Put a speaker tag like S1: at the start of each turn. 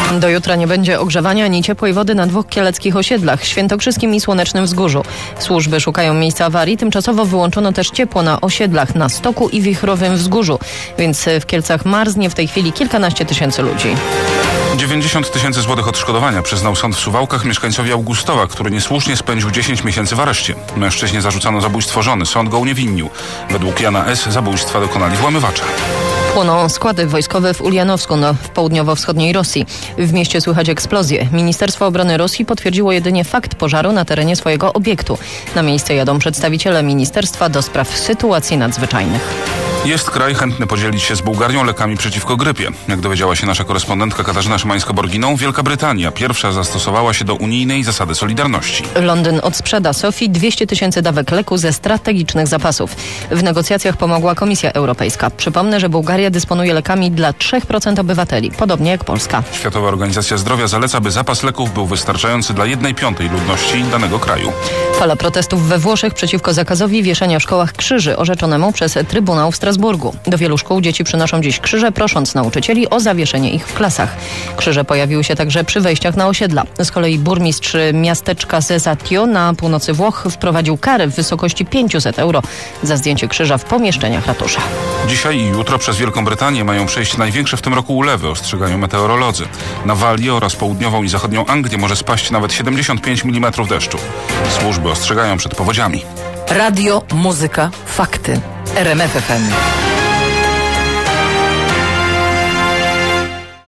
S1: Do jutra nie będzie ogrzewania ani ciepłej wody na 2 kieleckich osiedlach, Świętokrzyskim i Słonecznym Wzgórzu. Służby szukają miejsca awarii. Tymczasowo wyłączono też ciepło na osiedlach na Stoku i Wichrowym Wzgórzu. Więc w Kielcach marznie w tej chwili kilkanaście tysięcy ludzi.
S2: 90 000 złotych odszkodowania przyznał sąd w Suwałkach mieszkańcowi Augustowa, który niesłusznie spędził 10 miesięcy w areszcie. Mężczyźnie zarzucano zabójstwo żony. Sąd go uniewinnił. Według Jana S. zabójstwa dokonali włamywacze.
S1: Płoną składy wojskowe w Ulianowsku, w południowo-wschodniej Rosji. W mieście słychać eksplozje. Ministerstwo Obrony Rosji potwierdziło jedynie fakt pożaru na terenie swojego obiektu. Na miejsce jadą przedstawiciele Ministerstwa do Spraw Sytuacji Nadzwyczajnych.
S2: Jest kraj chętny podzielić się z Bułgarią lekami przeciwko grypie. Jak dowiedziała się nasza korespondentka Katarzyna Szymańska-Borginą, Wielka Brytania pierwsza zastosowała się do unijnej zasady solidarności. Londyn
S1: odsprzeda Sofii 200 000 dawek leku ze strategicznych zapasów. W negocjacjach pomogła Komisja Europejska. Przypomnę, że Bułgaria dysponuje lekami dla 3% obywateli, podobnie jak Polska.
S2: Światowa Organizacja Zdrowia zaleca, by zapas leków był wystarczający dla 1/5 ludności danego kraju.
S1: Fala protestów we Włoszech przeciwko zakazowi wieszania w szkołach krzyży orzeczonemu przez Trybunał w Strasburgu. Do wielu szkół dzieci przynoszą dziś krzyże, prosząc nauczycieli o zawieszenie ich w klasach. Krzyże pojawiły się także przy wejściach na osiedla. Z kolei burmistrz miasteczka Cesatio na północy Włoch wprowadził karę w wysokości 500 euro za zdjęcie krzyża w pomieszczeniach ratusza.
S2: Dzisiaj i jutro przez Wielką Brytanię mają przejść największe w tym roku ulewy, ostrzegają meteorolodzy. Na Walię oraz południową i zachodnią Anglię może spaść nawet 75 mm deszczu. Służby ostrzegają przed powodziami.
S3: Radio, muzyka, fakty. RMF FM.